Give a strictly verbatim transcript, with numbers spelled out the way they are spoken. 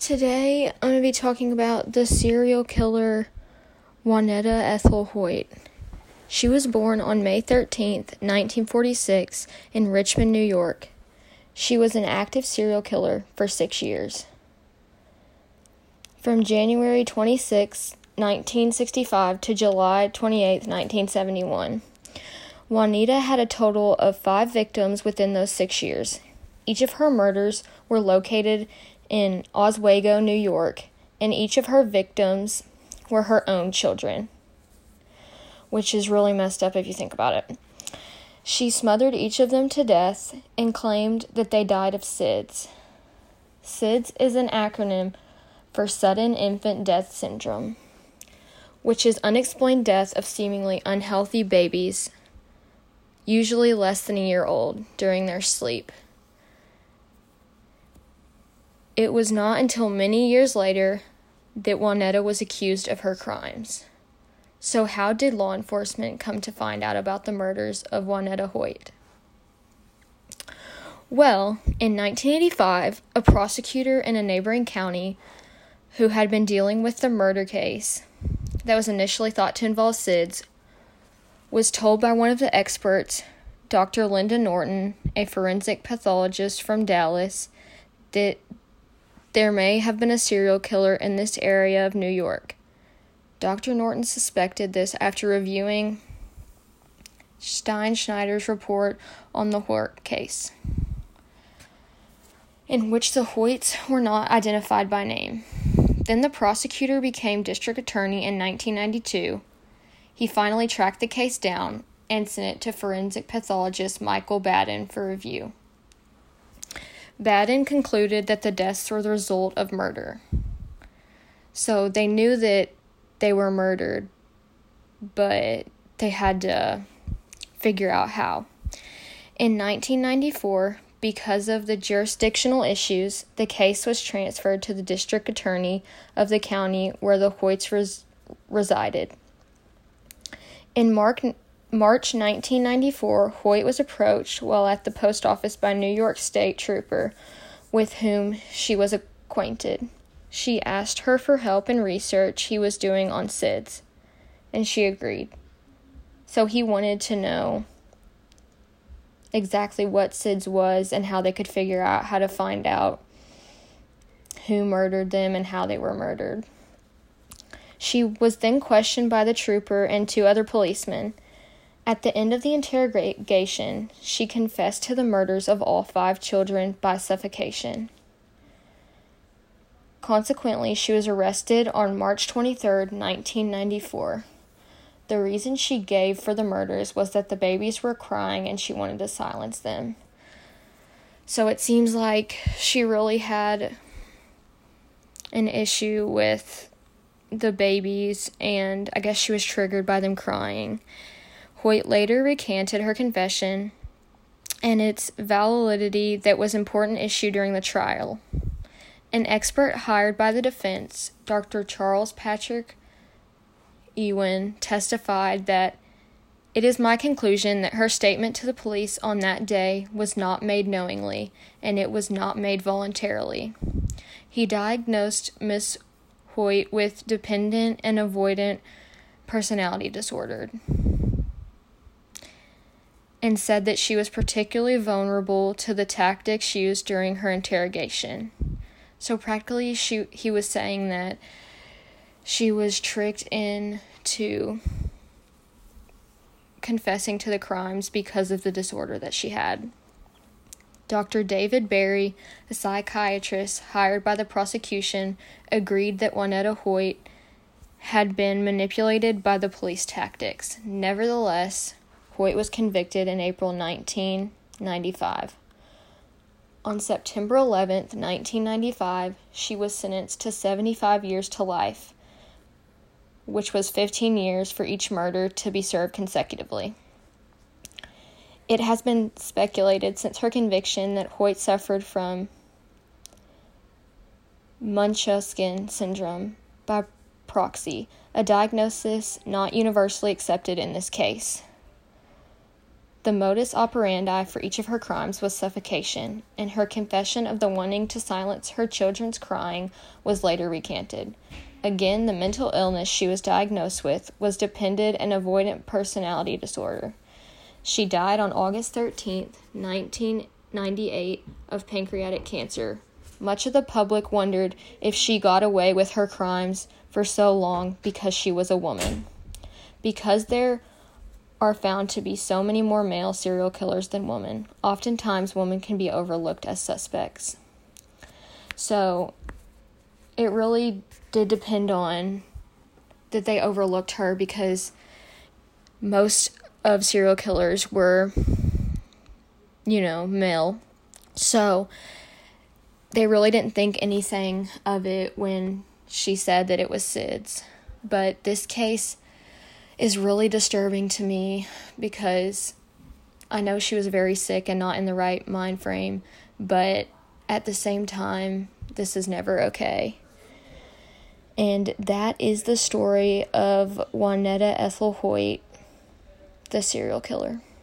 Today, I'm going to be talking about the serial killer Juanetta Ethel Hoyt. She was born on May thirteenth, nineteen forty-six, in Richmond, New York. She was an active serial killer for six years. From January twenty-sixth, nineteen sixty-five to July twenty-eighth, nineteen seventy-one, Juanita had a total of five victims within those six years. Each of her murders were located in Oswego, New York, and each of her victims were her own children, which is really messed up if you think about it. She smothered each of them to death and claimed that they died of S I D S. S I D S is an acronym for Sudden Infant Death Syndrome, which is unexplained death of seemingly unhealthy babies, usually less than a year old, during their sleep. It was not until many years later that Juanetta was accused of her crimes. So how did law enforcement come to find out about the murders of Juanetta Hoyt? Well, in nineteen eighty-five, a prosecutor in a neighboring county who had been dealing with the murder case that was initially thought to involve S I D S was told by one of the experts, Doctor Linda Norton, a forensic pathologist from Dallas, that there may have been a serial killer in this area of New York. Doctor Norton suspected this after reviewing Steinschneider's report on the Hoyt case, in which the Hoyts were not identified by name. Then the prosecutor became district attorney in nineteen ninety-two. He finally tracked the case down and sent it to forensic pathologist Michael Baden for review. Baden concluded that the deaths were the result of murder. So they knew that they were murdered, but they had to figure out how. In nineteen ninety-four, because of the jurisdictional issues, the case was transferred to the district attorney of the county where the Hoyts res- resided. In March, March nineteen ninety-four, Hoyt was approached while at the post office by a New York State trooper with whom she was acquainted. She asked her for help in research he was doing on S I D S, and she agreed. So he wanted to know exactly what S I D S was and how they could figure out how to find out who murdered them and how they were murdered. She was then questioned by the trooper and two other policemen. At the end of the interrogation, she confessed to the murders of all five children by suffocation. Consequently, she was arrested on March twenty-third, nineteen ninety-four. The reason she gave for the murders was that the babies were crying and she wanted to silence them. So it seems like she really had an issue with the babies, and I guess she was triggered by them crying. Hoyt later recanted her confession and its validity that was an important issue during the trial. An expert hired by the defense, Doctor Charles Patrick Ewing, testified that it is my conclusion that her statement to the police on that day was not made knowingly, and it was not made voluntarily. He diagnosed Miss Hoyt with dependent and avoidant personality disorder, and said that she was particularly vulnerable to the tactics used during her interrogation. So practically, she, he was saying that she was tricked into confessing to the crimes because of the disorder that she had. Doctor David Berry, a psychiatrist hired by the prosecution, agreed that Juanetta Hoyt had been manipulated by the police tactics. Nevertheless, Hoyt was convicted in April nineteen ninety-five. On September eleventh, nineteen ninety-five, she was sentenced to seventy-five years to life, which was fifteen years for each murder to be served consecutively. It has been speculated since her conviction that Hoyt suffered from Munchausen syndrome by proxy, a diagnosis not universally accepted in this case. The modus operandi for each of her crimes was suffocation, and her confession of the wanting to silence her children's crying was later recanted. Again, the mental illness she was diagnosed with was dependent and avoidant personality disorder. She died on August thirteenth, nineteen ninety-eight, of pancreatic cancer. Much of the public wondered if she got away with her crimes for so long because she was a woman. Because there are found to be so many more male serial killers than women, oftentimes women can be overlooked as suspects. So, it really did depend on that they overlooked her because most of serial killers were, you know, male. So, they really didn't think anything of it when she said that it was Sid's. But this case is really disturbing to me because I know she was very sick and not in the right mind frame, but at the same time, this is never okay. And that is the story of Juanetta Ethel Hoyt, the serial killer.